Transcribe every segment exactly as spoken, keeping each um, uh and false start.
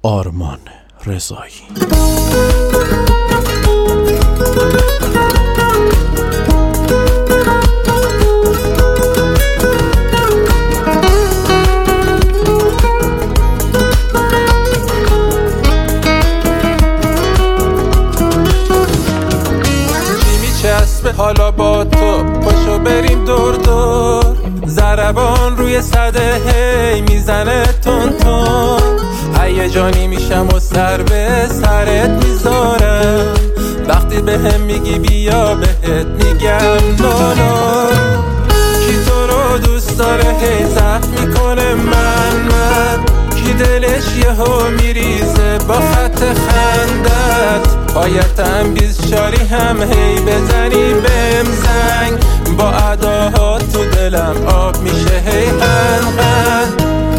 آرمان رضایی. حالا با تو پاشو بریم دور دور، ضربان روی صده هی میزنه تون تون، هیجانی میشم و سر به سرت میذارم، وقتی به هم میگی بیا بهت میگم نو نو. کی تو رو دوست داره هی زخم میکنه من من، کی دلش یهو میریزه با خط خندت، پایتم بیز شاری هم هی بزنی بهم زنگ، با اداها تو دلم آب میشه هی قنقن.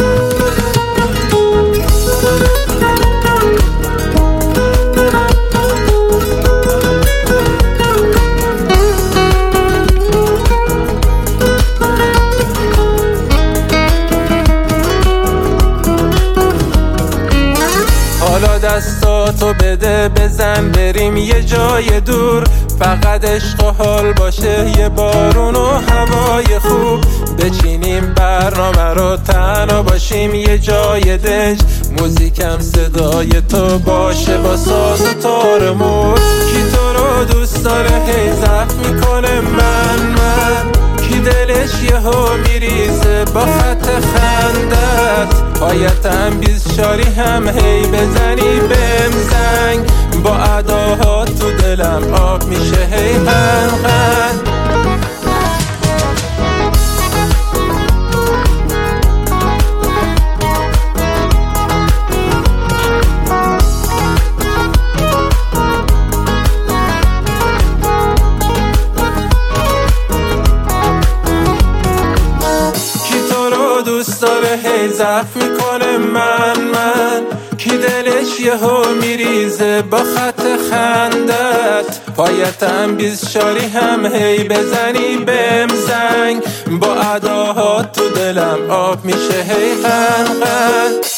حالا دستاتو بده بزن بریم یه جای دور، فقط عشق و حال باشه، یه بارون و هوای خوب، بچینیم برنامه رو تنها باشیم یه جای دنج، موزیکم صدای تو باشه با ساز و تار موج. کی تو رو دوست داره هی زخم میکنه من من، کی دلش یهو میریزه با خط خندت، پایتم بیز شاری هم هی بزنی بهم زنگ، با اداها تو دلم آب میشه هی قنقن. دوست داره هی زخم میکنه من من، کی دلش یهو میریزه با خط خندت، پایتم بیز شاری هم هی بزنی بهم زنگ، با اداها تو دلم آب میشه هی قنقن.